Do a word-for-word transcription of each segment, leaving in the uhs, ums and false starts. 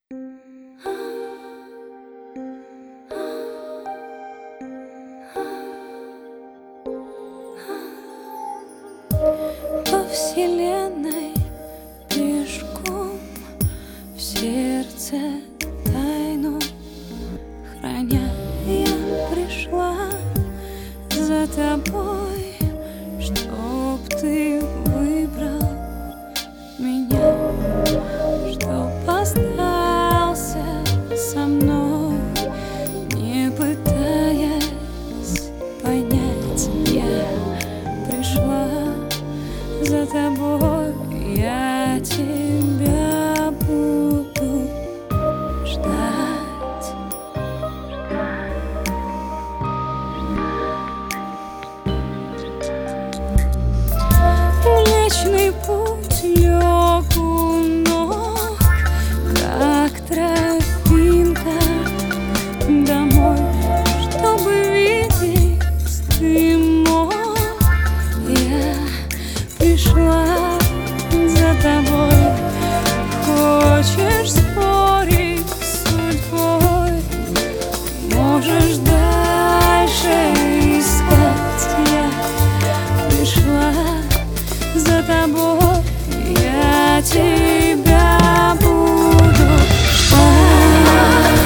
По вселенной пешком, в сердце тайну храня, я пришла за тобой, чтоб ты выбрал меня, чтоб остался со мной, не пытаясь понять. Я пришла за тобой, я тебя буду ждать. Млечный путь лег у ног, как тропинка домой, чтобы видеть ты мог. Я пришла за тобой. Хочешь спорить с судьбой, можешь дальше искать. Я пришла за тобой, я тебя буду ждать.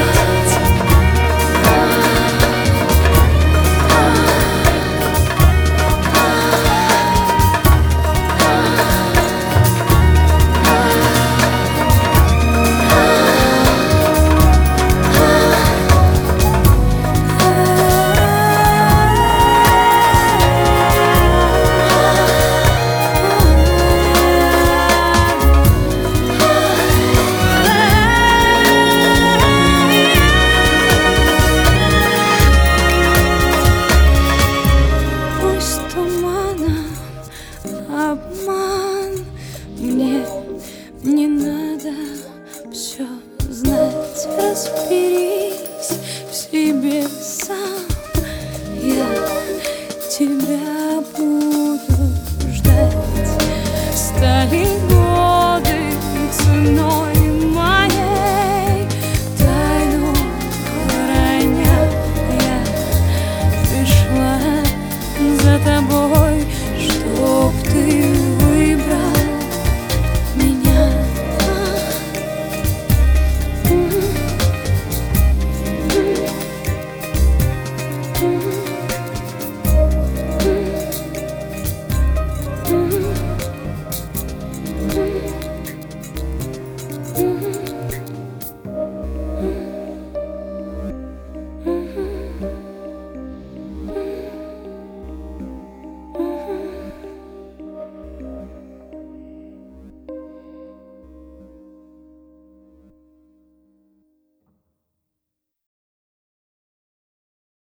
Обман, мне не надо все знать. Разбери